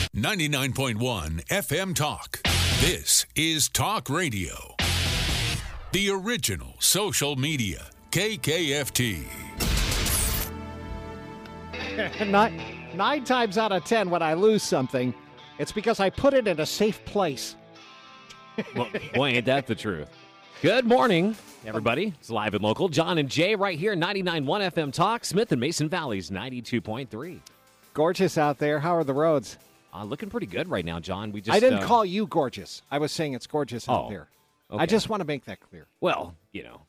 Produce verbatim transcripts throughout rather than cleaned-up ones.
ninety-nine point one F M Talk. This is Talk Radio. The original social media. K K F T. nine, nine times out of ten when I lose something, it's because I put it in a safe place. Well, boy, ain't that the truth. Good morning, everybody. It's live and local. John and Jay right here, ninety-nine point one F M Talk. Smith and Mason Valley's ninety-two point three. Gorgeous out there. How are the roads? Uh, looking pretty good right now, John. We just I didn't uh, call you gorgeous. I was saying it's gorgeous out Oh, there. okay. I just want to make that clear. Well, you know.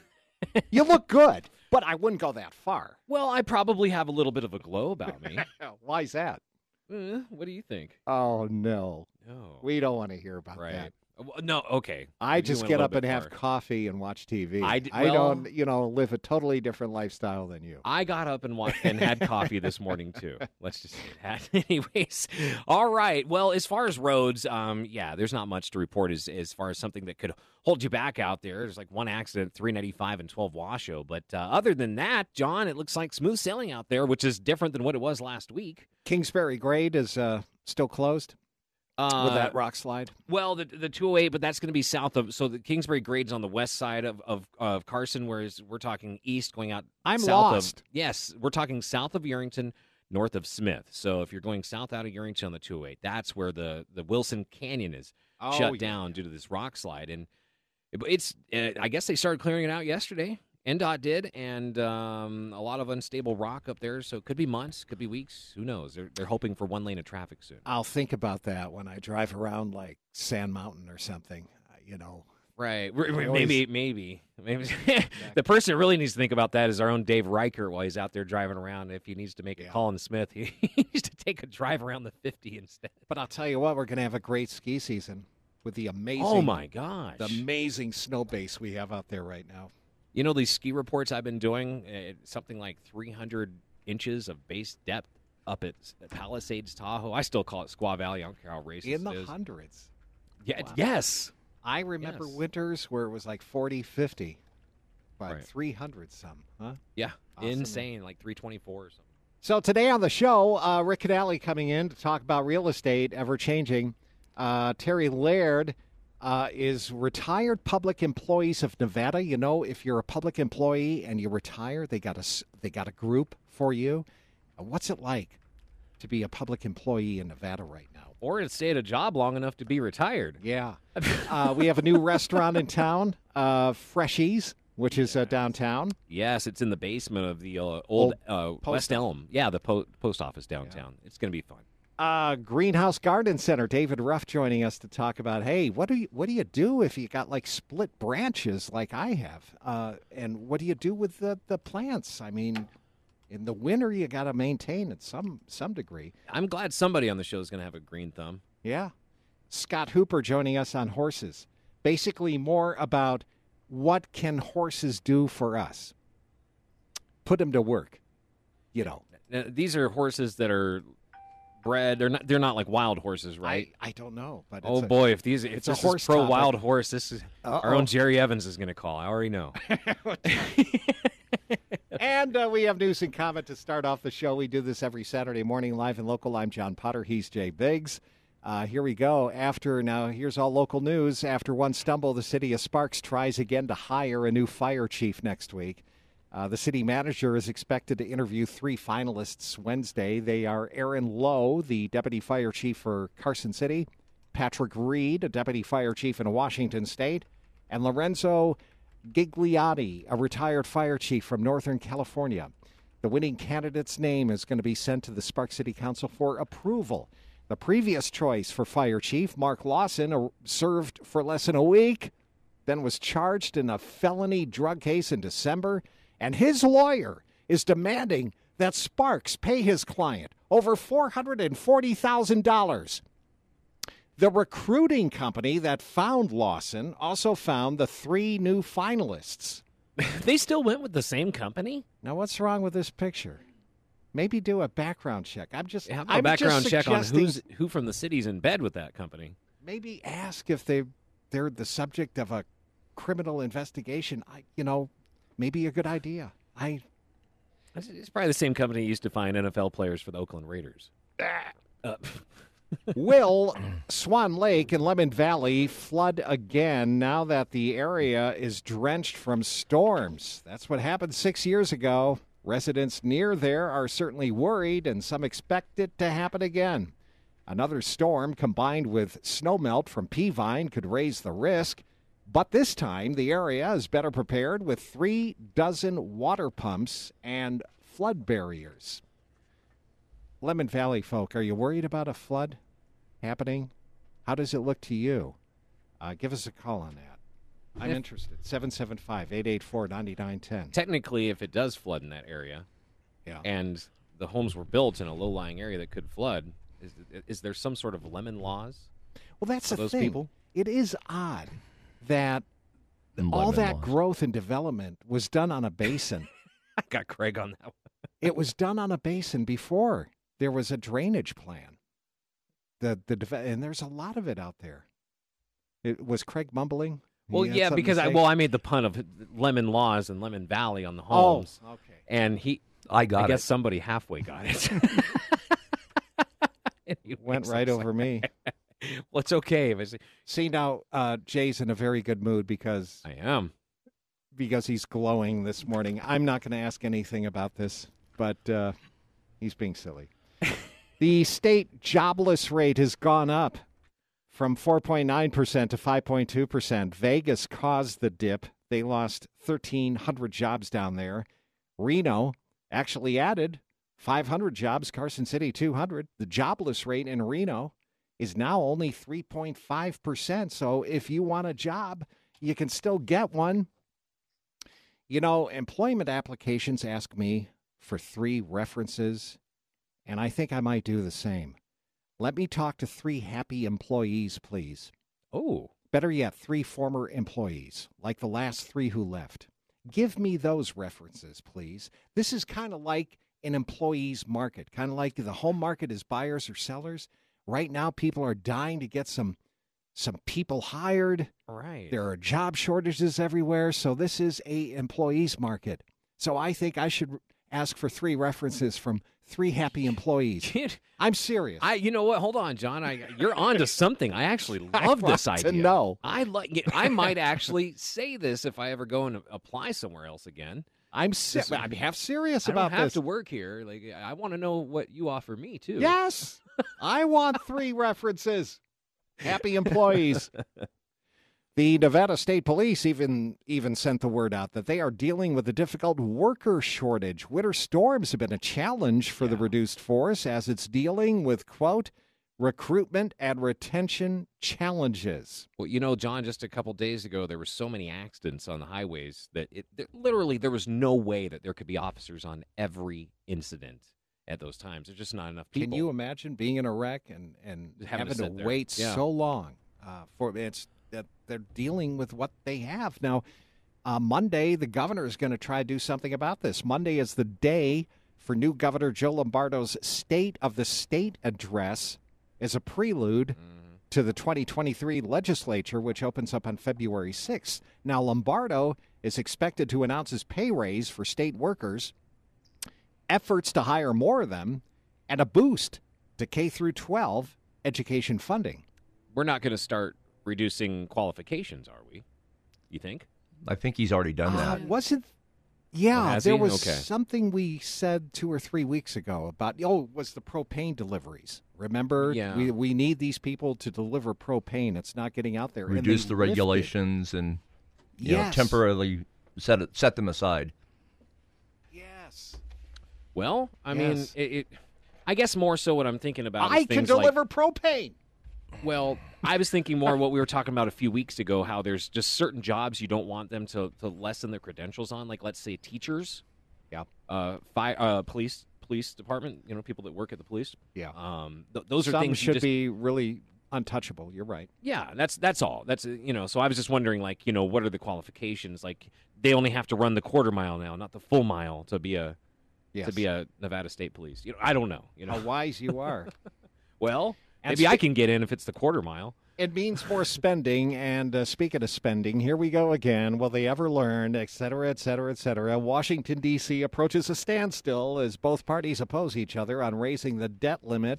You look good, but I wouldn't go that far. Well, I probably have a little bit of a glow about me. Why's that? Uh, what do you think? Oh, no. No. We don't want to hear about Right. that. Uh, No, okay. I You just went a get little up bit and have far. coffee and watch T V. I d- I well- don't, you know, live a totally different lifestyle than you. I got up and wa- and had coffee this morning too. Let's just say that. Anyways, all right. Well, as far as roads, um, yeah, there's not much to report as as far as something that could hold you back out there. There's like one accident, three ninety-five and twelve Washoe, but uh, other than that, John, it looks like smooth sailing out there, which is different than what it was last week. Kingsbury Grade is uh, still closed Uh, with that rock slide. Well, the the two oh eight, but that's going to be south of. So the Kingsbury Grade's on the west side of, of, of Carson, whereas we're talking east, going out. I'm south lost. Of, yes, we're talking south of Yerington, north of Smith. So if you're going south out of Yerington on the two oh eight, that's where the, the Wilson Canyon is Oh, shut yeah. down due to this rock slide. And it- it's, uh, I guess they started clearing it out yesterday. N D O T did, and um, a lot of unstable rock up there. So it could be months, could be weeks. Who knows? They're they're hoping for one lane of traffic soon. I'll think about that when I drive around like Sand Mountain or something. Uh, You know, Right. We're- I we're- always- Maybe, maybe, maybe. The person that really needs to think about that is our own Dave Reichert while he's out there driving around. If he needs to make a Yeah. call in Smith, he needs to take a drive around the fifty instead. but I'll tell you what, we're going to have a great ski season with the amazing, Oh my gosh! the amazing snow base we have out there right now. You know these ski reports I've been doing, uh, something like three hundred inches of base depth up at Palisades, Tahoe. I still call it Squaw Valley. I don't care how racist In the it is. hundreds. Yeah, Wow. yes. I remember Yes. winters where it was like forty, fifty, but Right. three hundred some, huh? Yeah, Awesome. insane, like three twenty-four or something. So today on the show, uh, Rick Canale coming in to talk about real estate, ever-changing. Uh, Terry Laird uh, is retired public employees of Nevada. You know, if you're a public employee and you retire, they got a, s- they got a group for you. Uh, what's it like to be a public employee in Nevada right now? Or to stay at a job long enough to be retired. Yeah. uh, we have a new restaurant in town, uh, Freshies, which is uh, downtown. Yes, it's in the basement of the uh, old uh, post West Elm. Yeah, the po- post office downtown. It's going to be fun. Uh, Greenhouse Garden Center. David Ruff joining us to talk about, hey, what do you what do you do if you got like split branches like I have? Uh, and what do you do with the, the plants? I mean, in the winter you got to maintain at some some degree. I'm glad somebody on the show is going to have a green thumb. Yeah. Scott Hooper joining us on horses. Basically more about what can horses do for us. Put them to work, you know. Now, these are horses that are bred. They're not. They're not like wild horses, right? I, I don't know, but oh it's a- boy, if these if it's a this horse is pro topic. wild horse, this is our Uh-oh. own Jerry Evans is going to call. I already know. And uh, we have news and comment to start off the show. We do this every Saturday morning, live and local. I'm John Potter. He's Jay Biggs. Uh, here we go. After now, here's all local news. After one stumble, the city of Sparks tries again to hire a new fire chief next week. Uh, the city manager is expected to interview three finalists Wednesday. They are Aaron Lowe, the deputy fire chief for Carson City, Patrick Reed, a deputy fire chief in Washington State, and Lorenzo Gigliotti, a retired fire chief from Northern California. The winning candidate's name is going to be sent to the Sparks City Council for approval. The previous choice for fire chief, Mark Lawson, uh, served for less than a week, then was charged in a felony drug case in December, and his lawyer is demanding that Sparks pay his client over four hundred forty thousand dollars. The recruiting company that found Lawson also found the three new finalists. They still went with the same company? Now, what's wrong with this picture? Maybe do a background check. I'm just How about I'm a background just check on suggesting- who's who from the city's in bed with that company? Maybe ask if they they're the subject of a criminal investigation. I, you know, maybe a good idea. I It's it's probably the same company that used to find N F L players for the Oakland Raiders. Uh, Will Swan Lake and Lemon Valley flood again now that the area is drenched from storms? That's what happened six years ago. Residents near there are certainly worried, and some expect it to happen again. Another storm combined with snowmelt from Peavine could raise the risk, but this time the area is better prepared with three dozen water pumps and flood barriers. Lemon Valley folk, are you worried about a flood happening? How does it look to you? Uh, give us a call on that. I'm If- interested. seven seven five, eight eight four, nine nine one zero. Technically, if it does flood in that area, Yeah. and the homes were built in a low-lying area that could flood, is, is there some sort of lemon laws? Well, that's for the those thing. people? It is odd that And all lemon that laws. growth and development was done on a basin. I got Craig on that one. It was done on a basin before there was a drainage plan. The the deve- and there's a lot of it out there. It was Craig mumbling. Well, He had yeah, something to because I say? well, I made the pun of lemon laws and Lemon Valley on the oh, homes, okay. and he, I got I guess it. somebody halfway got it. Anyways, Went right it's over me. like- Well, it's okay. If it's, See now, uh, Jay's in a very good mood because I am. because he's glowing this morning. I'm not going to ask anything about this, but uh, he's being silly. The state jobless rate has gone up from four point nine percent to five point two percent. Vegas caused the dip. They lost thirteen hundred jobs down there. Reno actually added five hundred jobs, Carson City two hundred. The jobless rate in Reno is now only three point five percent. So if you want a job, you can still get one. You know, employment applications ask me for three references, and I think I might do the same. Let me talk to three happy employees, please. Oh, Better yet, three former employees, like the last three who left. Give me those references, please. This is kind of like an employee's market, kind of like the home market is buyers or sellers. Right now, people are dying to get some some people hired. right. There are job shortages everywhere, so this is a employees market. So I think I should ask for three references from three happy employees. I'm serious. I, you know what? Hold on, John. I, you're on to something. I actually I love this want idea. to know. I like. I might actually say this if I ever go and apply somewhere else again. I'm se- This- I'm half serious I don't about have this. to work here. Like, I want to know what you offer me too. Yes, I want three references. Happy employees. The Nevada State Police even even sent the word out that they are dealing with a difficult worker shortage. Winter storms have been a challenge for the Yeah. reduced force as it's dealing with, quote, recruitment and retention challenges. Well, you know, John, just a couple days ago, there were so many accidents on the highways that it there, literally there was no way that there could be officers on every incident at those times. There's just not enough people. Can you imagine being in a wreck and, and Having to having to, sit there. wait Yeah. so long uh, for it's that they're dealing with what they have now? Uh, Monday, the governor is going to try to do something about this. Monday is the day for new Governor Joe Lombardo's State of the State address as a prelude Mhm. to the twenty twenty-three legislature, which opens up on February sixth. Now, Lombardo is expected to announce his pay raise for state workers, efforts to hire more of them, and a boost to K through twelve education funding. We're not going to start reducing qualifications, are we? You think? I think he's already done Uh, that. wasn't Oh, yeah, has there he? was Okay. something we said two or three weeks ago about, oh, it was the propane deliveries. Remember? Yeah. We, we need these people to deliver propane. It's not getting out there. And they Reduce the lifted- regulations and you know, Yes. temporarily set it, set them aside. Yes. Well, I mean, Yes. it, it. I guess more so what I'm thinking about. I is can things like- deliver propane. Well, I was thinking more what we were talking about a few weeks ago, how there's just certain jobs you don't want them to, to lessen their credentials on, like let's say teachers, Yeah. uh, fire, uh, police, police department, you know, people that work at the police. Yeah. Um, th- those are Some things you should just, be really untouchable. You're right. yeah, that's that's all. That's uh, you know. So I was just wondering, like, you know, what are the qualifications? Like, they only have to run the quarter mile now, not the full mile, to be a Yes. to be a Nevada State Police. You know, I don't know. You know, How wise you are. well, And maybe I spe- can get in if it's the quarter mile. It means more spending, and uh, speaking of spending, here we go again. Will they ever learn, et cetera, et cetera, et cetera? Washington, D C approaches a standstill as both parties oppose each other on raising the debt limit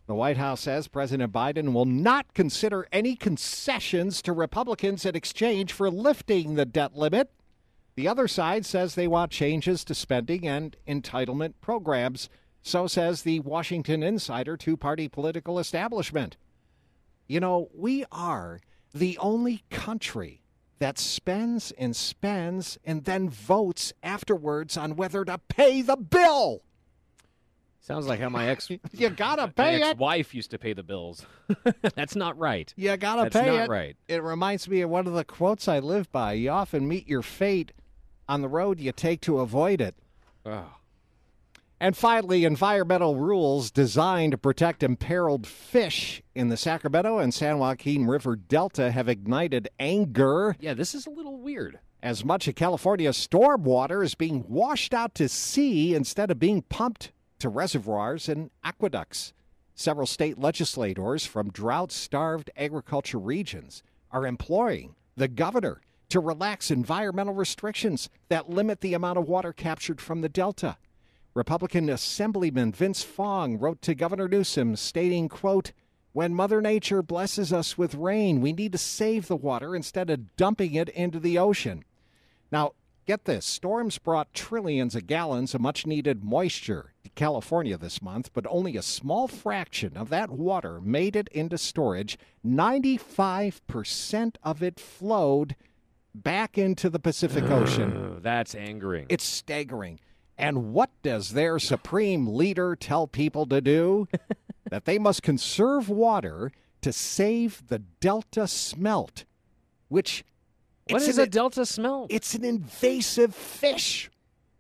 The White House says President Biden will not consider any concessions to Republicans in exchange for lifting the debt limit. The other side says they want changes to spending and entitlement programs. So says the Washington Insider two-party political establishment. You know, we are the only country that spends and spends and then votes afterwards on whether to pay the bill. Sounds like how my ex You gotta my pay it. ex-wife used to pay the bills. That's not right. You gotta That's pay not it. right. It reminds me of one of the quotes I live by. You often meet your fate on the road you take to avoid it. Oh. And finally, environmental rules designed to protect imperiled fish in the Sacramento and San Joaquin River Delta have ignited anger Yeah, this is a little weird. as much of California's storm water is being washed out to sea instead of being pumped to reservoirs and aqueducts. Several state legislators from drought-starved agriculture regions are imploring the governor to relax environmental restrictions that limit the amount of water captured from the Delta. Republican Assemblyman Vince Fong wrote to Governor Newsom stating, quote, "When Mother Nature blesses us with rain, we need to save the water instead of dumping it into the ocean." Now, get this. Storms brought trillions of gallons of much-needed moisture to California this month, but only a small fraction of that water made it into storage. ninety-five percent of it flowed back into the Pacific Ocean. Ugh, that's angering. It's staggering. And what does their supreme leader tell people to do? That they must conserve water to save the Delta smelt, which What it's is an- a Delta smelt? It's an invasive fish.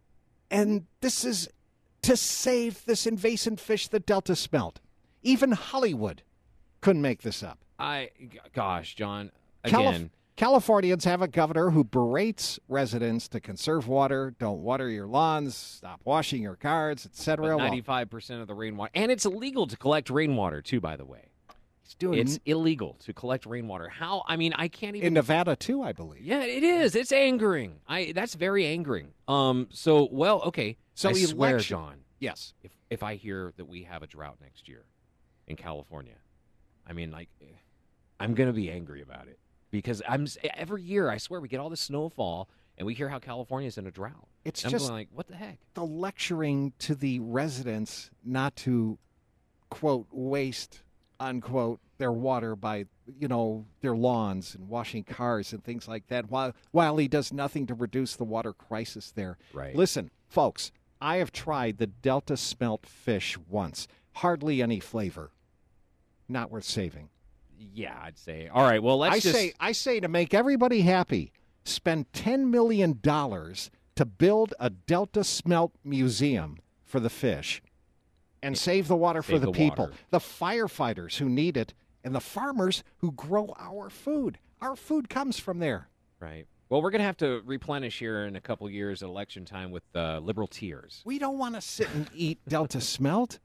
And this is to save this invasive fish, the Delta smelt. Even Hollywood couldn't make this up. I, g- gosh, John, Calif- again, Californians have a governor who berates residents to conserve water, don't water your lawns, stop washing your cars, et cetera. Well, ninety-five percent of the rainwater. And it's illegal to collect rainwater, too, by the way. he's doing It's illegal to collect rainwater. How? I mean, I can't even. in Nevada, too, I believe. Yeah, it is. It's angering. I. That's very angering. Um. So, well, okay. So I election- swear, John, Yes. if if I hear that we have a drought next year in California, I mean, like, eh, I'm gonna be angry about it because I'm s- every year I swear we get all this snowfall and we hear how California's in a drought. It's I'm just going like, what the heck? the lecturing to the residents not to, quote, waste, unquote, their water by, you know, their lawns and washing cars and things like that, while, while he does nothing to reduce the water crisis there. Right. Listen, folks, I have tried the Delta smelt fish once. Hardly any flavor. Not worth saving. Yeah, I'd say. All right. Well, let's I just. say I say to make everybody happy, spend ten million dollars to build a Delta smelt museum for the fish and save the water for Save the, the people, water. the firefighters who need it, and the farmers who grow our food. Our food comes from there. Right. Well, we're gonna have to replenish here in a couple years at election time with uh, liberal tears. We don't want to sit and eat Delta smelt.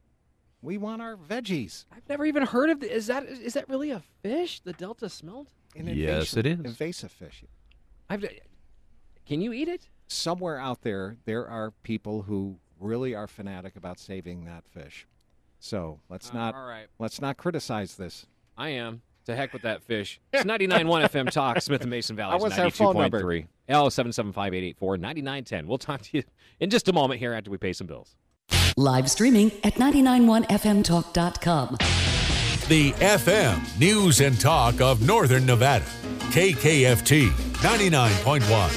We want our veggies. I've never even heard of. The, is that is that really a fish? The Delta smelt? An Yes, invasive- it is. Invasive fish. I've. Can you eat it? Somewhere out there, there are people who really are fanatic about saving that fish. So let's Uh, not all right. let's not criticize this. I am. To heck with that fish. It's ninety-nine point one F M Talk, Smith and Mason Valley's what's our phone ninety-two point number? three. L seven seven five eight eight four nine nine one zero. We'll talk to you in just a moment here after we pay some bills. Live streaming at nine nine one F M talk dot com. The F M News and Talk of Northern Nevada. K K F T ninety-nine point one.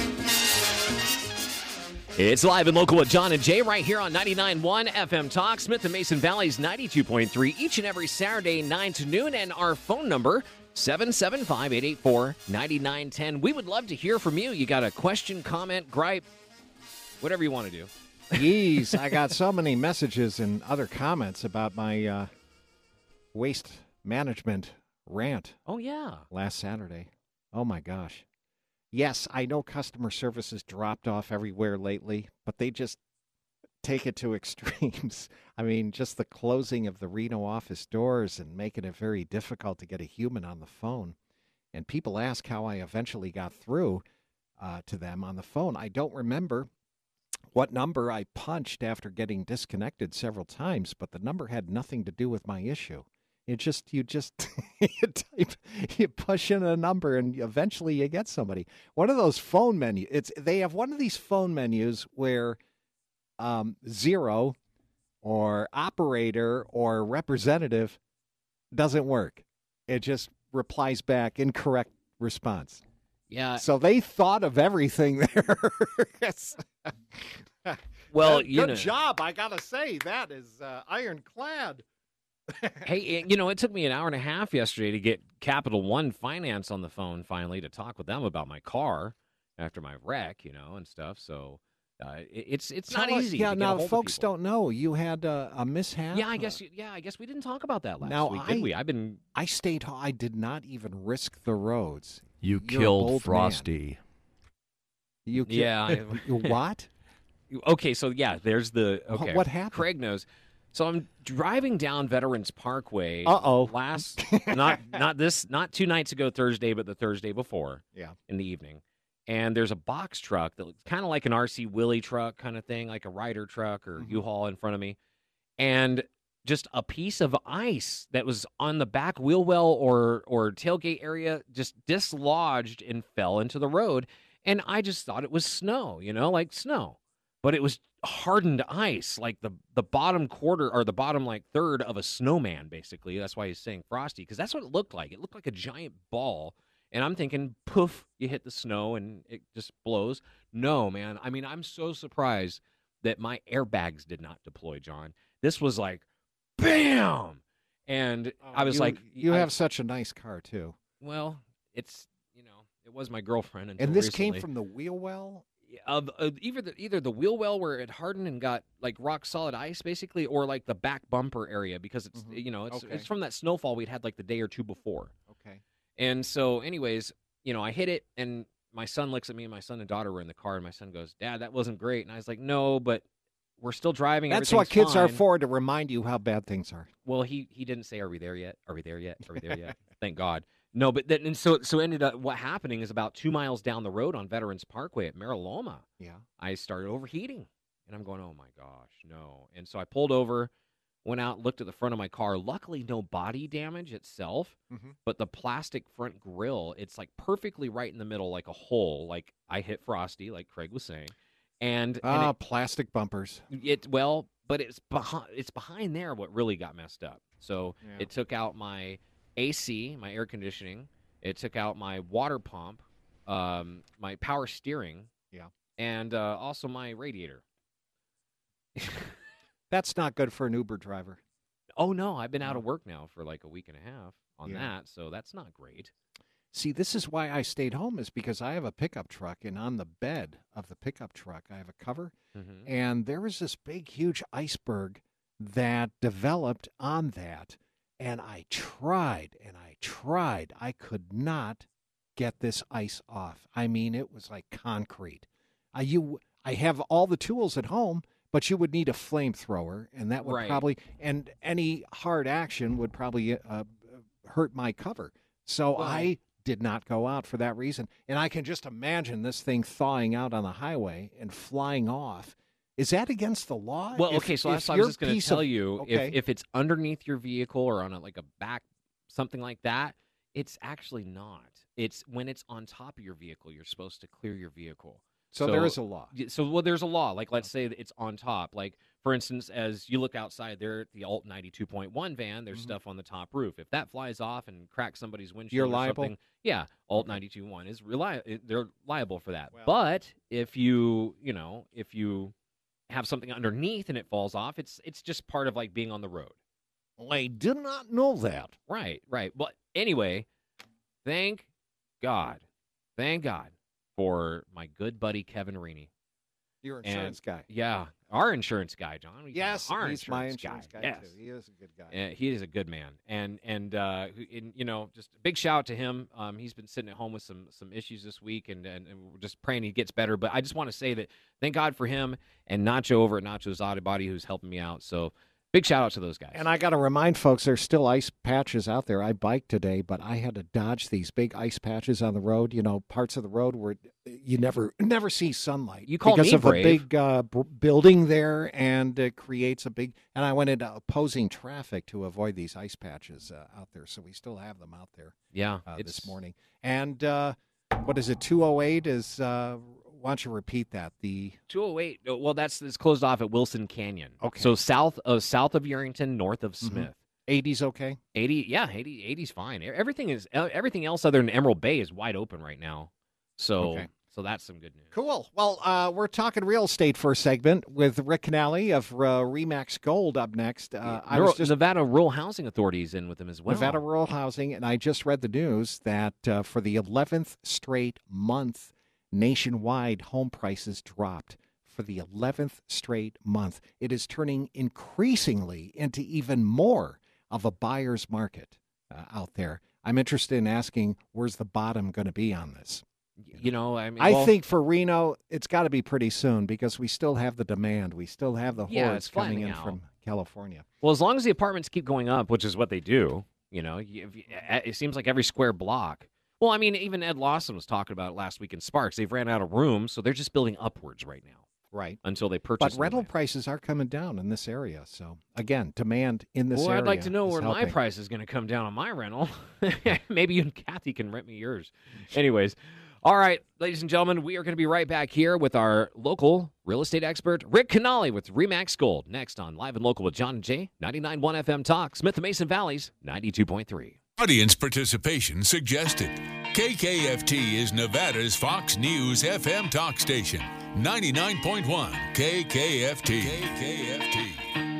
It's live and local with John and Jay right here on ninety-nine point one F M Talk, Smith and Mason Valley's ninety-two point three, each and every Saturday, nine to noon, and our phone number, seven seven five eight eight four nine nine one zero. We would love to hear from you. You got a question, comment, gripe, whatever you want to do. Jeez, I got so many messages and other comments about my uh, waste management rant Oh, yeah. last Saturday. Oh my gosh. Yes, I know customer service has dropped off everywhere lately, but they just take it to extremes. I mean, just the closing of the Reno office doors and making it very difficult to get a human on the phone. And people ask how I eventually got through uh, to them on the phone. I don't remember what number I punched after getting disconnected several times, but the number had nothing to do with my issue. It just, you just, you type, you push in a number and eventually you get somebody. One of those phone menus, it's, they have one of these phone menus where um, zero or operator or representative doesn't work. It just replies back incorrect response. Yeah. So they thought of everything there. Yes. Well, good, you good know, job. I gotta say that is uh, ironclad. hey, it- you know, it took me an hour and a half yesterday to get Capital One Finance on the phone finally to talk with them about my car after my wreck, you know, and stuff. So uh, it, it's it's not Tell us- easy. Yeah, to get a now hold of folks people. don't know you had a, a mishap. Yeah, I guess. you- Yeah, I guess we didn't talk about that last Now, week, I- did we? I've been. I stayed. ho- I did not even risk the roads. You You're a killed bold man. Frosty. You ki- Yeah. I- You what? Okay, so yeah, there's the. Wha- Okay, what happened? Craig knows. So I'm driving down Veterans Parkway. Uh-oh. Last, not not this, not two nights ago Thursday, but the Thursday before. Yeah. In the evening, and there's a box truck that looks kind of like an R C Willey truck kind of thing, like a Ryder truck or Mhm. U-Haul in front of me, and just a piece of ice that was on the back wheel well or or tailgate area just dislodged and fell into the road, and I just thought it was snow, you know, like snow, but it was hardened ice, like the the bottom quarter or the bottom like third of a snowman, basically. That's why he's saying frosty, because that's what it looked like. It looked like a giant ball. And I'm thinking, poof, you hit the snow and it just blows. No, man. I mean, I'm so surprised that my airbags did not deploy, John. This was like, bam! And I was Oh, You- like, you I- have such a nice car too. well, it's, you know, it was my girlfriend. Until And this recently. came from the wheel well. Of, of either the either the wheel well where it hardened and got like rock solid ice basically, or like the back bumper area because it's Mhm. you know it's Okay. it's from that snowfall we'd had like the day or two before. Okay. And so, anyways, you know, I hit it, and my son looks at me, and my son and daughter were in the car, and my son goes, "Dad, that wasn't great." And I was like, "No, but we're still driving. That's what everything's kids are fine." for, to remind you how bad things are. Well, he he didn't say, "Are we there yet? Are we there yet? Are we there yet?" Thank God. No, but then and so so ended up what happening is about two miles down the road on Veterans Parkway at Mariloma. Yeah. I started overheating, and I'm going, "Oh my gosh, no!" And so I pulled over, went out, looked at the front of my car. Luckily, no body damage itself, Mhm. but the plastic front grille, it's like perfectly right in the middle, like a hole. Like I hit Frosty, like Craig was saying, and, Ah, and plastic bumpers. it, it well, but it's behind. It's behind there what really got messed up. So Yeah. it took out my A C, my air conditioning. It took out my water pump, um, my power steering. Yeah. And uh, also my radiator. That's not good for an Uber driver. Oh, no, I've been out No. of work now for like a week and a half on Yeah. that, so that's not great. See, this is why I stayed home, is because I have a pickup truck, and on the bed of the pickup truck, I have a cover, Mm-hmm. and there was this big, huge iceberg that developed on that, and I tried and I tried. I could not get this ice off. I mean, it was like concrete. I you I have all the tools at home, but you would need a flamethrower, and that would Right. probably and any hard action would probably uh, hurt my cover. So Well- I did not go out for that reason. And I can just imagine this thing thawing out on the highway and flying off. Is that against the law? Well, If- okay, so if that's what I your was just going to piece tell of- you. Okay. If if it's underneath your vehicle or on a, like a back, something like that, it's actually not. It's when it's on top of your vehicle, you're supposed to clear your vehicle. So, there is a law. Y- So, well, there's a law. Like, let's say that it's on top. Like, for instance, as you look outside there at the Alt ninety-two point one van, there's Mhm. stuff on the top roof. If that flies off and cracks somebody's windshield You're or liable? something, yeah, Alt ninety-two point one is reli- they're liable for that. Well- But if you, you know, if you have something underneath and it falls off, it's it's just part of like being on the road. I did not know that. Right, right. But anyway, thank God, thank God for my good buddy Kevin Reaney. Your And- insurance guy. Yeah, our insurance guy, John. We- Yes, our he's my insurance guy, Yes. too. He is a good guy. Uh, he is a good man, and and uh, who- and, you know, just a big shout out to him. Um, he's been sitting at home with some some issues this week, and, and and we're just praying he gets better. But I just want to say that thank God for him and Nacho over at Nacho's Auto Body, who's helping me out. So Big shout out to those guys. And I got to remind folks, there's still ice patches out there. I biked today, but I had to dodge these big ice patches on the road. You know, parts of the road where you never never see sunlight. You call because me of brave. a big uh, b- building there, and it creates a big. And I went into opposing traffic to avoid these ice patches uh, out there. So we still have them out there. yeah, uh, it's this morning. And uh, what is it? two oh eight is. Uh, why don't you repeat that? The two oh eight. Well, that's it's closed off at Wilson Canyon. Okay. So south of south of Yerington, north of Smith. eighties okay? eighty, yeah, eighty, eighty's fine. Everything is everything else other than Emerald Bay is wide open right now. So, Okay. so that's some good news. Cool. Well, uh, we're talking real estate for a segment with Rick Canale of uh, Remax Gold up next. Uh, I Rural- was just Nevada Rural Housing Authority is in with them as well. Nevada Rural Housing, and I just read the news that uh, for the eleventh straight month, nationwide home prices dropped. For the eleventh straight month, it is turning increasingly into even more of a buyer's market uh, out there. I'm interested in asking, where's the bottom going to be on this? You know, I mean, I well, think for Reno, it's got to be pretty soon because we still have the demand. We still have the Yeah, hordes it's coming flattening in out. from California. well, as long as the apartments keep going up, which is what they do, you know, you- if you- it seems like every square block. Well, I mean, even Ed Lawson was talking about it last week in Sparks. They've ran out of room, so they're just building upwards right now Right. until they purchase. But rental land. prices are coming down in this area. So, again, demand in this Well, area. I'd like to know is where my helping. price is going to come down on my rental. Maybe you and Kathy can rent me yours. Anyways, all right, ladies and gentlemen, we are going to be right back here with our local real estate expert, Rick Canale with Remax Gold. Next on Live and Local with John and Jay, ninety-nine point one F M Talk, Smith and Mason Valley's ninety-two point three. Audience participation suggested. K K F T is Nevada's Fox News F M talk station. ninety-nine point one K K F T. K K F T.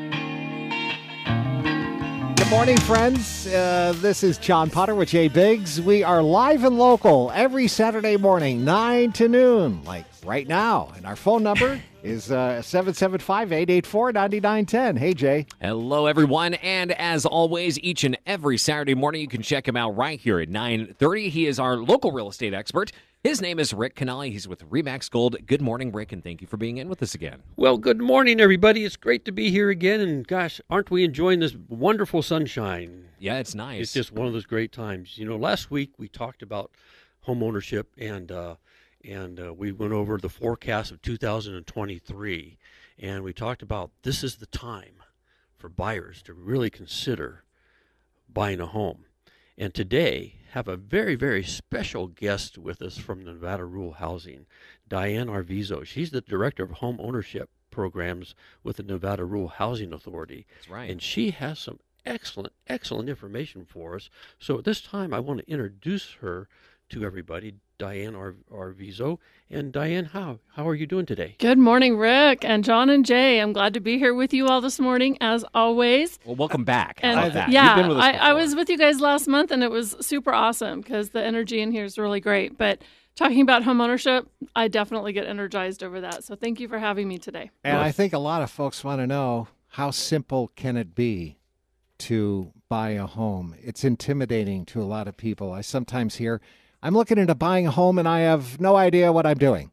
Good morning, friends. Uh, this is John Potter with Jay Biggs. We are live and local every Saturday morning, nine to noon, like right now. And our phone number is uh, seven seven five, eight eight four, nine nine one zero. Hey, Jay. Hello, everyone. And as always, each and every Saturday morning, you can check him out right here at nine thirty. He is our local real estate expert. His name is Rick Canale. He's with Remax Gold. Good morning, Rick, and thank you for being in with us again. Well, good morning, everybody. It's great to be here again. And gosh, aren't we enjoying this wonderful sunshine? Yeah, it's nice. It's just one of those great times. You know, last week we talked about home ownership, and uh, and uh, we went over the forecast of two thousand twenty-three, and we talked about this is the time for buyers to really consider buying a home. And today, have a very, very special guest with us from Nevada Rural Housing, Diane Arvizo. She's the Director of Home Ownership Programs with the Nevada Rural Housing Authority. That's right. And she has some excellent, excellent information for us. So at this time, I want to introduce her to everybody, Diane Ar- Arvizo. And Diane, how how are you doing today? Good morning, Rick and John and Jay. I'm glad to be here with you all this morning, as always. Well, welcome back. How And about that? yeah, You've been with us I, I before. was with you guys last month, and it was super awesome because the energy in here is really great. But talking about home ownership, I definitely get energized over that. So thank you for having me today. And I think a lot of folks want to know, how simple can it be to buy a home? It's intimidating to a lot of people. I sometimes hear, I'm looking into buying a home and I have no idea what I'm doing.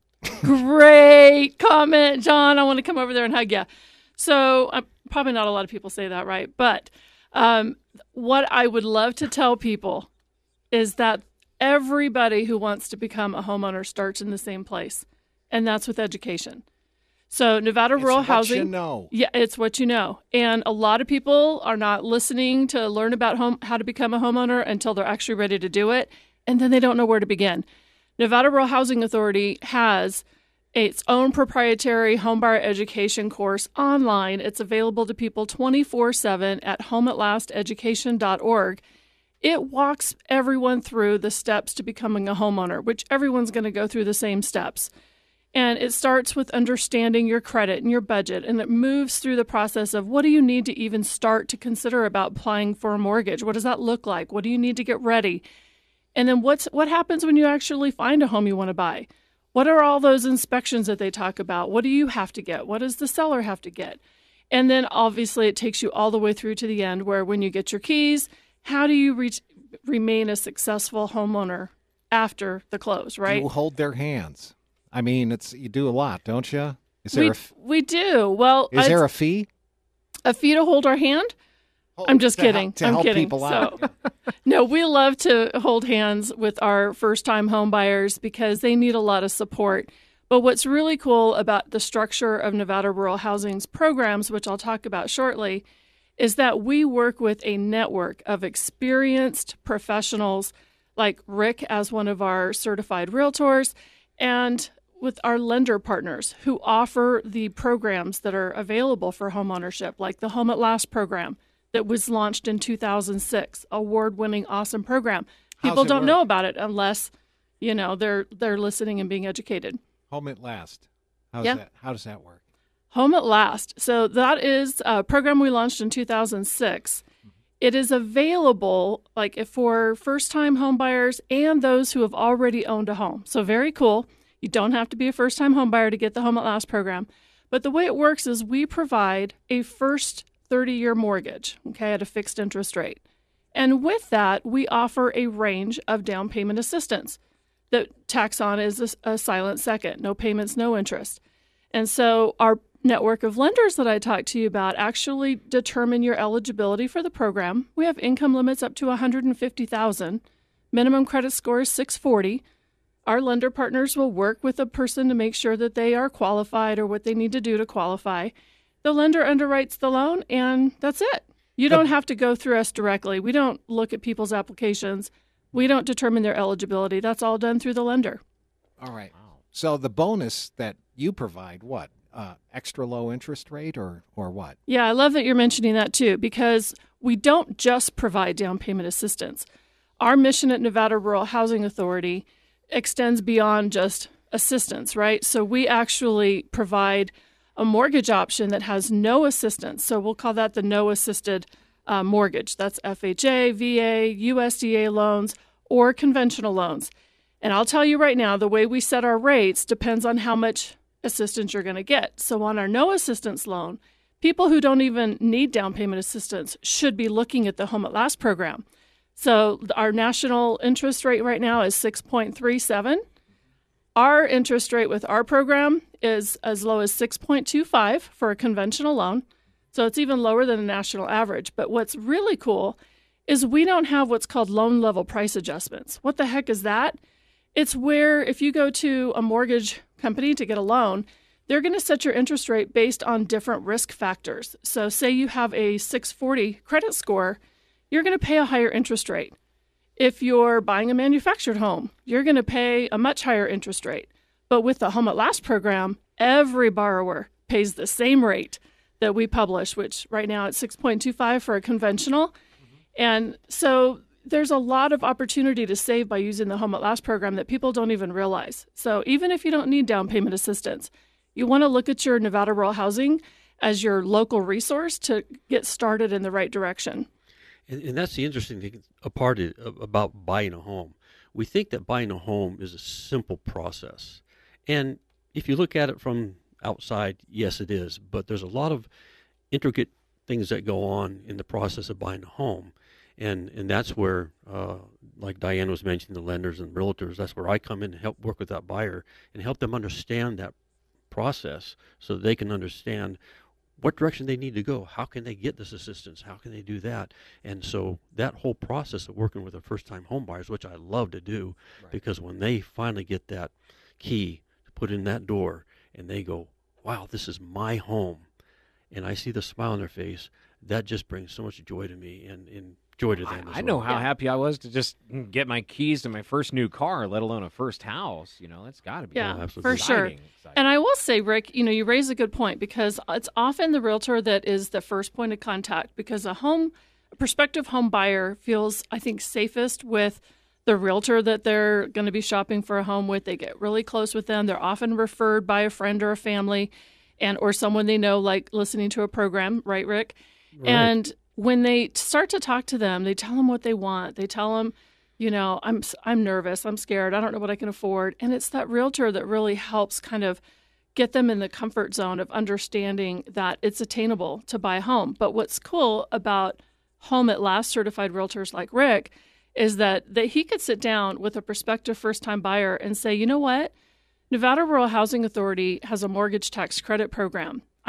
Great comment, John. I want to come over there and hug you. So uh, probably not a lot of people say that, right? But um, what I would love to tell people is that everybody who wants to become a homeowner starts in the same place, and that's with education. So Nevada It's Rural what Housing, you know. yeah, it's what you know. And a lot of people are not listening to learn about home how to become a homeowner until they're actually ready to do it, and then they don't know where to begin. Nevada Rural Housing Authority has its own proprietary homebuyer education course online. It's available to people twenty-four seven at home at last education dot org. It walks everyone through the steps to becoming a homeowner, which everyone's going to go through the same steps. And it starts with understanding your credit and your budget, and it moves through the process of what do you need to even start to consider about applying for a mortgage? What does that look like? What do you need to get ready? And then what's what happens when you actually find a home you want to buy? What are all those inspections that they talk about? What do you have to get? What does the seller have to get? And then obviously it takes you all the way through to the end where when you get your keys, how do you reach, remain a successful homeowner after the close, right? You hold their hands. I mean, it's you do a lot, don't you? Is there we, a f- we do. Well, is I'd- there a fee? A fee to hold our hand? I'm just To kidding. help- to I'm help kidding. people So, out. no, we love to hold hands with our first-time home buyers because they need a lot of support. But what's really cool about the structure of Nevada Rural Housing's programs, which I'll talk about shortly, is that we work with a network of experienced professionals like Rick as one of our certified realtors and with our lender partners who offer the programs that are available for homeownership, like the Home at Last program that was launched in two thousand six, award-winning, awesome program. How's People it don't work? know about it unless, you know, they're they're listening and being educated. Home at Last. How's Yeah. that? How does that work? Home at Last. So that is a program we launched in two thousand six. It is available like if for first-time home buyers and those who have already owned a home. So very cool. You don't have to be a first-time home buyer to get the Home at Last program. But the way it works is we provide a first thirty-year mortgage, okay, at a fixed interest rate. And with that, we offer a range of down payment assistance that tacks on is a, a silent second, no payments, no interest. And so our network of lenders that I talked to you about actually determine your eligibility for the program. We have income limits up to one hundred fifty thousand dollars. Minimum credit score is six forty. Our lender partners will work with a person to make sure that they are qualified or what they need to do to qualify. The lender underwrites the loan, and that's it. You don't have to go through us directly. We don't look at people's applications. We don't determine their eligibility. That's all done through the lender. All right. So the bonus that you provide, what? Uh, extra low interest rate or, or what? Yeah, I love that you're mentioning that too, because we don't just provide down payment assistance. Our mission at Nevada Rural Housing Authority extends beyond just assistance, right? So we actually provide a mortgage option that has no assistance. So we'll call that the no assisted uh, mortgage. That's F H A, V A, U S D A loans, or conventional loans. And I'll tell you right now, the way we set our rates depends on how much assistance you're going to get. So on our no assistance loan, people who don't even need down payment assistance should be looking at the Home at Last program. So our national interest rate right now is six point three seven. Our interest rate with our program is as low as six point two five for a conventional loan. So it's even lower than the national average. But what's really cool is we don't have what's called loan level price adjustments. What the heck is that? It's where if you go to a mortgage company to get a loan, they're going to set your interest rate based on different risk factors. So say you have a six forty credit score, you're going to pay a higher interest rate. If you're buying a manufactured home, you're going to pay a much higher interest rate. But with the Home at Last program, every borrower pays the same rate that we publish, which right now it's six point two five for a conventional. Mm-hmm. And so there's a lot of opportunity to save by using the Home at Last program that people don't even realize. So even if you don't need down payment assistance, you want to look at your Nevada Rural Housing as your local resource to get started in the right direction. And, and that's the interesting thing apart of, about buying a home. We think that buying a home is a simple process. And if you look at it from outside, yes, it is. But there's a lot of intricate things that go on in the process of buying a home. And and that's where, uh, like Diane was mentioning, the lenders and realtors, that's where I come in and help work with that buyer and help them understand that process so they can understand what direction they need to go. How can they get this assistance? How can they do that? And so that whole process of working with the first-time home buyers, which I love to do, right. Because when they finally get that key to put in that door and they go, wow, this is my home, and I see the smile on their face, that just brings so much joy to me and, and joy to them I, as I know well. how Yeah. happy I was to just get my keys to my first new car, let alone a first house. You know, that's got to be Yeah, Oh, for sure. exciting, exciting. And I will say, Rick, you know, you raise a good point because it's often the realtor that is the first point of contact because a home, a prospective home buyer feels, I think, safest with the realtor that they're going to be shopping for a home with. They get really close with them. They're often referred by a friend or a family and or someone they know, like listening to a program, right, Rick? Right. And when they start to talk to them, they tell them what they want. They tell them, you know, I'm I'm nervous, I'm scared, I don't know what I can afford. And it's that realtor that really helps kind of get them in the comfort zone of understanding that it's attainable to buy a home. But what's cool about Home at Last certified realtors like Rick is that, that he could sit down with a prospective first-time buyer and say, you know what? Nevada Rural Housing Authority has a mortgage tax credit program.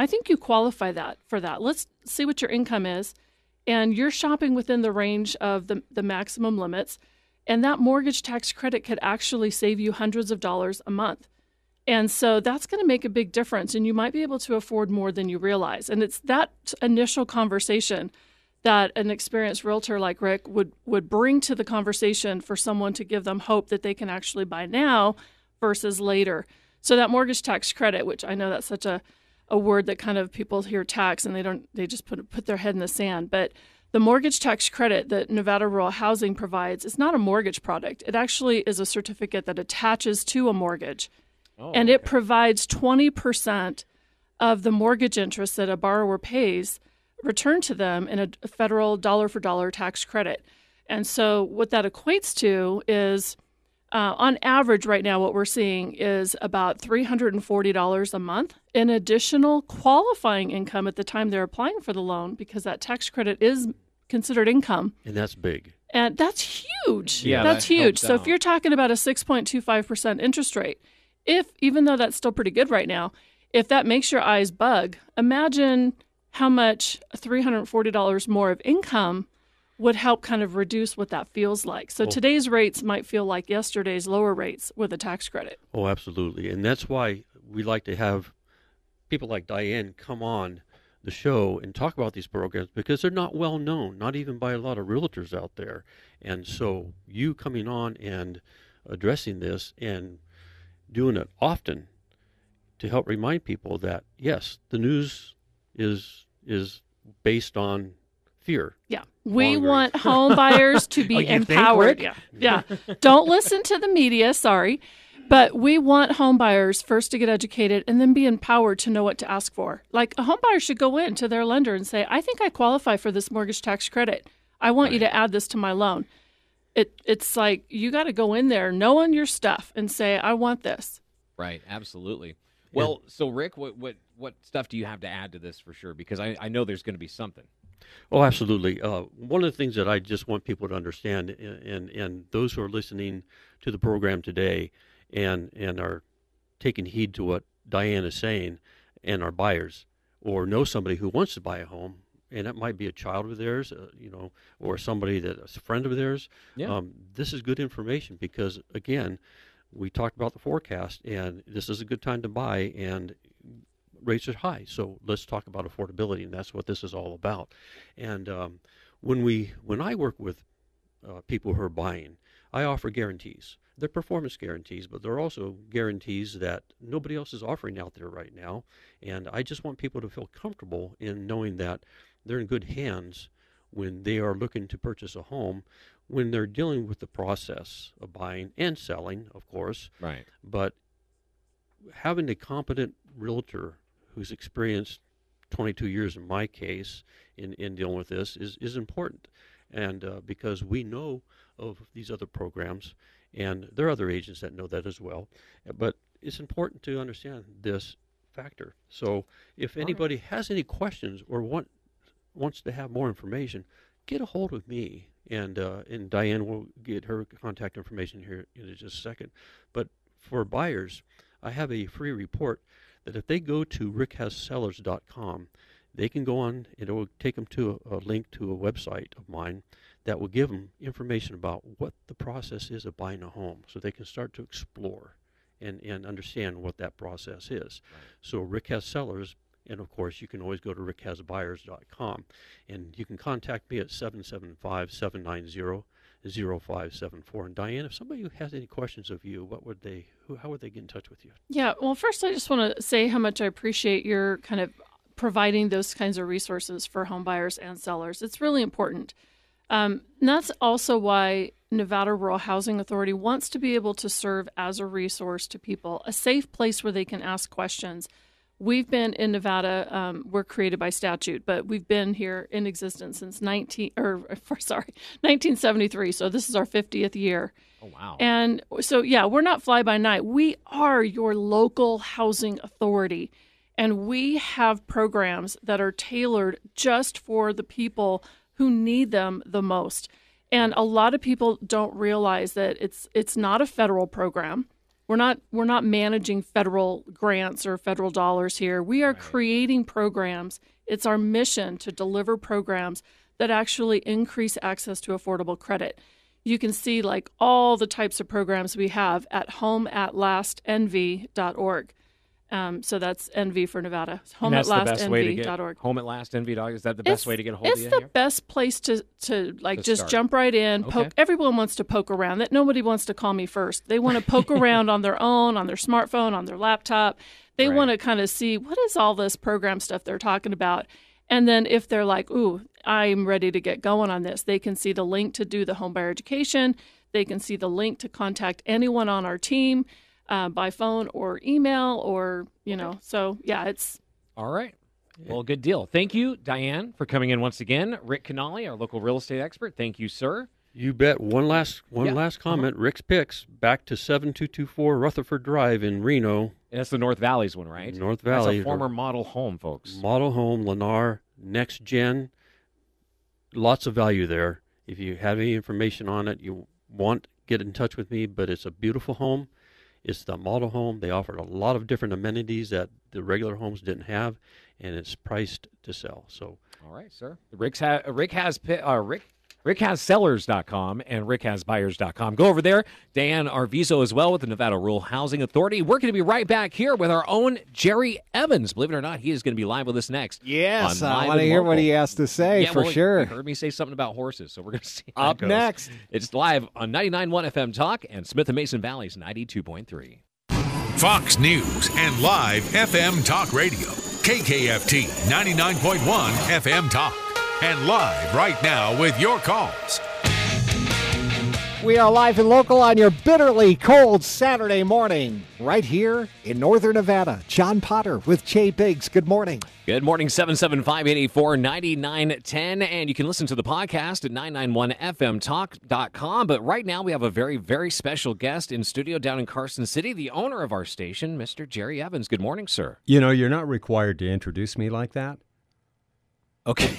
I think you qualify that for that. Let's see what your income is, and you're shopping within the range of the, the maximum limits, and that mortgage tax credit could actually save you hundreds of dollars a month. And so that's going to make a big difference, and you might be able to afford more than you realize. And it's that initial conversation that an experienced realtor like Rick would, would bring to the conversation for someone to give them hope that they can actually buy now versus later. So that mortgage tax credit, which I know that's such a, a word that kind of people hear tax and they don't they just put put their head in the sand. But the mortgage tax credit that Nevada Rural Housing provides is not a mortgage product. It actually is a certificate that attaches to a mortgage. Oh, and okay. it provides twenty percent of the mortgage interest that a borrower pays returned to them in a federal dollar-for-dollar tax credit. And so what that equates to is, uh, on average right now, what we're seeing is about three hundred forty dollars a month in additional qualifying income at the time they're applying for the loan, because that tax credit is considered income. And that's big. And that's huge. Yeah, that's that huge. helps So if out. you're talking about a six point two five percent interest rate, if even though that's still pretty good right now, if that makes your eyes bug, imagine how much three hundred forty dollars more of income would help kind of reduce what that feels like. So Oh. today's rates might feel like yesterday's lower rates with a tax credit. Oh, absolutely. And that's why we like to have people like Diane come on the show and talk about these programs, because they're not well known, not even by a lot of realtors out there. And so you coming on and addressing this and doing it often to help remind people that, yes, the news is is based on fear. Yeah. We Longer. want home buyers to be Oh, you think, empowered. Rick? Yeah. Yeah. Don't listen to the media, sorry. But we want home buyers first to get educated and then be empowered to know what to ask for. Like, a home buyer should go in to their lender and say, I think I qualify for this mortgage tax credit. I want you to add this to my loan. It It's like you got to go in there knowing your stuff and say, I want this. Right, absolutely. Well, so Rick, what what what stuff do you have to add to this for sure? Because I, I know there's going to be something. Oh, absolutely. Uh, one of the things that I just want people to understand, and, and and those who are listening to the program today and and are taking heed to what Diane is saying, and are buyers or know somebody who wants to buy a home, and it might be a child of theirs, uh, you know, or somebody that's a friend of theirs. Yeah. Um, this is good information because, again, we talked about the forecast, and this is a good time to buy, and rates are high. So let's talk about affordability, and that's what this is all about. And um, when we, when I work with uh, people who are buying, I offer guarantees. They're performance guarantees, but they're also guarantees that nobody else is offering out there right now. And I just want people to feel comfortable in knowing that they're in good hands when they are looking to purchase a home, when they're dealing with the process of buying and selling, of course. Right. But having a competent realtor who's experienced twenty-two years in my case in, in dealing with this is, is important. And uh, because we know of these other programs, and there are other agents that know that as well. But it's important to understand this factor. So if anybody has any questions or want, wants to have more information, get a hold of me. And uh, and Diane will get her contact information here in just a second. But for buyers, I have a free report that if they go to rick has sellers dot com, they can go on, and it will take them to a, a link to a website of mine that will give them information about what the process is of buying a home, so they can start to explore and, and understand what that process is. Right. So Rick Has Sellers, and of course you can always go to rick has buyers dot com, and you can contact me at seven seven five, seven nine zero, zero five seven four. And Diane, if somebody has any questions of you, what would they, who, how would they get in touch with you? Yeah, well, first I just want to say how much I appreciate your kind of providing those kinds of resources for home buyers and sellers. It's really important. Um, and that's also why Nevada Rural Housing Authority wants to be able to serve as a resource to people, a safe place where they can ask questions. We've been in Nevada, um, we're created by statute, but we've been here in existence since nineteen or sorry, nineteen seventy-three. So this is our fiftieth year. Oh, wow. And so, yeah, we're not fly by night. We are your local housing authority, and we have programs that are tailored just for the people who need them the most. And a lot of people don't realize that it's it's not a federal program. We're not we're not managing federal grants or federal dollars here. We are creating programs. It's our mission to deliver programs that actually increase access to affordable credit. You can see like all the types of programs we have at home at last n v dot org. Um, so that's N V for Nevada. home at last n v dot org. Home at last N V dot org. Is that the best It's, way to get a hold of it's you? the here? best place to, to like To just start. jump right in. Okay. Poke. Everyone wants to poke around. That nobody wants to call me first. They want to poke around on their own, on their smartphone, on their laptop. They Right. want to kind of see what is all this program stuff they're talking about. And then if they're like, ooh, I'm ready to get going on this, they can see the link to do the home buyer education. They can see the link to contact anyone on our team uh, by phone or email or, you know, so yeah, it's. All right. Well, good deal. Thank you, Diane, for coming in once again. Rick Canali, our local real estate expert. Thank you, sir. You bet. One last one Yeah. last comment. Rick's Picks back to seven two two four Rutherford Drive in Reno. That's the North Valley's one, right? North That's Valley. a former model home, folks. Model home, Lennar, next gen. Lots of value there. If you have any information on it, you want, get in touch with me. But it's a beautiful home. It's the model home. They offer a lot of different amenities that the regular homes didn't have, and it's priced to sell. So, All right, sir. Rick's ha- Rick has pi- uh, Rick Rick has sellers dot com and rick has buyers dot com. Go over there. Dan Arvizo as well with the Nevada Rural Housing Authority. We're going to be right back here with our own Jerry Evans. Believe it or not, he is going to be live with us next. Yes, on I Live want to and hear what Local. he has to say Yeah, for well, sure. You heard me say something about horses, so we're going to see how it Up goes. next. It's live on ninety-nine point one F M Talk and Smith and Mason Valley's ninety-two point three. Fox News and live F M Talk Radio. K K F T ninety-nine point one F M Talk. And live right now with your calls. We are live and local on your bitterly cold Saturday morning, right here in Northern Nevada. John Potter with Jay Biggs. Good morning. Good morning, seven seven five, eight eight four, nine nine one zero. And you can listen to the podcast at nine nine one F M talk dot com. But right now we have a very, very special guest in studio down in Carson City, the owner of our station, Mister Jerry Evans. Good morning, sir. You know, you're not required to introduce me like that. Okay.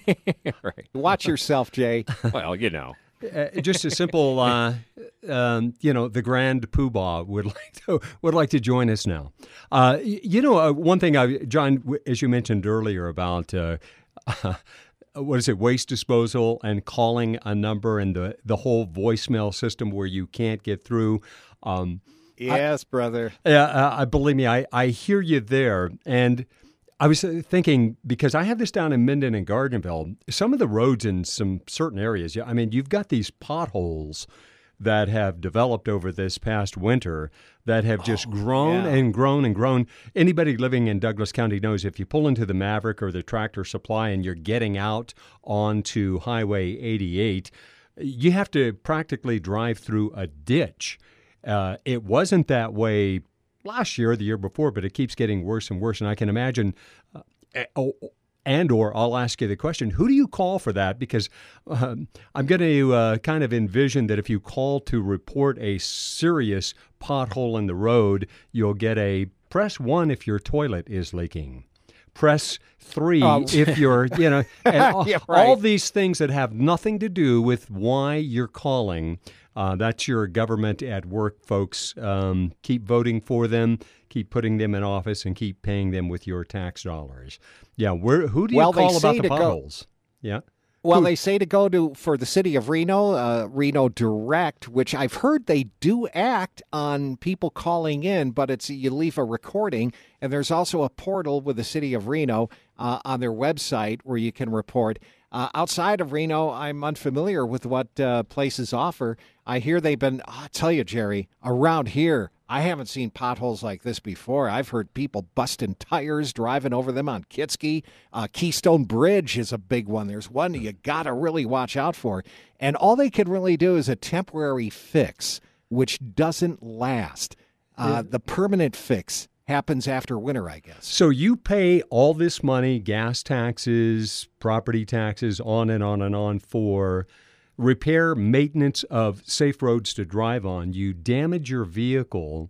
Right. Watch yourself, Jay. Well, you know. Uh, just a simple, uh, um, you know, the Grand Poobah would like to would like to join us now. Uh, y- you know, uh, one thing, I, John, w- as you mentioned earlier about uh, uh, what is it, waste disposal and calling a number and the the whole voicemail system where you can't get through. Um, Yes, brother. Yeah, uh, I believe me, I, I hear you there. And I was uh, thinking, because I have this down in Minden and Gardenville, some of the roads in some certain areas, I mean, you've got these potholes that have developed over this past winter that have just grown yeah. and grown and grown. Anybody living in Douglas County knows if you pull into the Maverick or the Tractor Supply and you're getting out onto Highway eighty-eight, you have to practically drive through a ditch. Uh, it wasn't that way last year, the year before, but it keeps getting worse and worse. And I can imagine, uh, oh, and or I'll ask you the question, who do you call for that? Because um, I'm going to uh, kind of envision that if you call to report a serious pothole in the road, you'll get a press one if your toilet is leaking. Press three Oh. if you're, you know, and all, Yeah, right. all these things that have nothing to do with why you're calling. Uh, that's your government at work, folks. Um, keep voting for them, keep putting them in office, and keep paying them with your tax dollars. Yeah, where, who do you Well, they call say about the to go- potholes? Yeah. Well, they say to go to for the city of Reno, uh, Reno Direct, which I've heard they do act on people calling in, but it's you leave a recording, and there's also a portal with the city of Reno uh, on their website where you can report. Uh, outside of Reno, I'm unfamiliar with what uh, places offer. I hear they've been, I'll tell you, Jerry, around here, I haven't seen potholes like this before. I've heard people busting tires, driving over them on Kitsky. Uh, Keystone Bridge is a big one. There's one you got to really watch out for. And all they can really do is a temporary fix, which doesn't last. Uh, the permanent fix happens after winter, I guess. So you pay all this money, gas taxes, property taxes, on and on and on for repair, maintenance of safe roads to drive on. You damage your vehicle,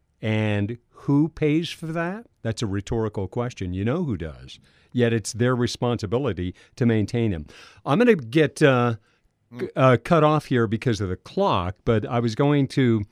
and who pays for that? That's a rhetorical question. You know who does. Yet it's their responsibility to maintain them. I'm going to get uh, uh, cut off here because of the clock, but I was going to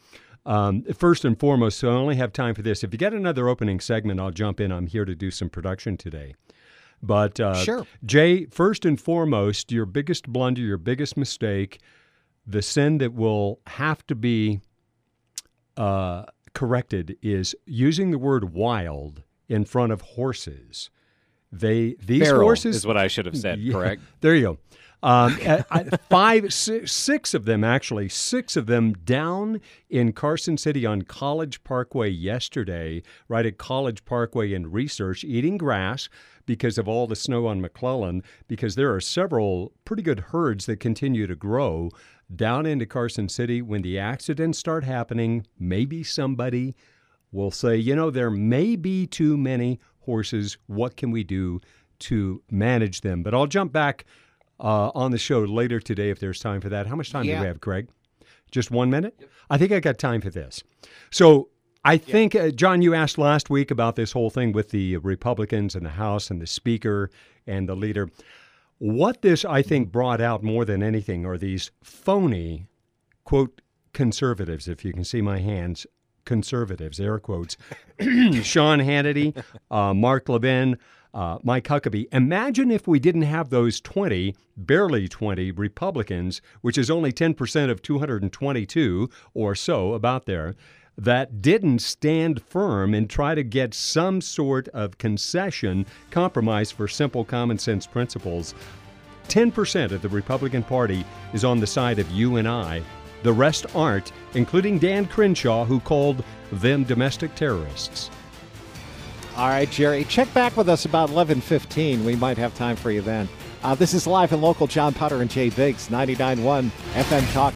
Um, first and foremost, so I only have time for this. If you get another opening segment, I'll jump in. I'm here to do some production today. But, uh, Sure. Jay, first and foremost, your biggest blunder, your biggest mistake, the sin that will have to be uh, corrected is using the word wild in front of horses. They These Feral horses... is what I should have said, Yeah, correct? There you go. Um, I- I- five, six, six of them, actually, six of them down in Carson City on College Parkway yesterday, right at College Parkway in Research, eating grass because of all the snow on McClellan, because there are several pretty good herds that continue to grow down into Carson City. When the accidents start happening, maybe somebody will say, you know, there may be too many horses. What can we do to manage them? But I'll jump back Uh, on the show later today if there's time for that. How much time Yeah. do we have, Craig? Just one minute? Yep. I think I got time for this. So I think, uh, John, you asked last week about this whole thing with the Republicans and the House and the Speaker and the leader. What this, I think, brought out more than anything are these phony, quote, conservatives, if you can see my hands, conservatives, air quotes. Sean Hannity, uh, Mark Levin, Uh, Mike Huckabee. Imagine if we didn't have those twenty, barely twenty Republicans, which is only ten percent of two hundred twenty-two or so, about there, that didn't stand firm and try to get some sort of concession, compromise for simple common sense principles. ten percent of the Republican Party is on the side of you and I. The rest aren't, including Dan Crenshaw, who called them domestic terrorists. All right, Jerry, check back with us about eleven fifteen. We might have time for you then. Uh, this is Live and Local. John Potter and Jay Biggs, ninety-nine point one F M Talk.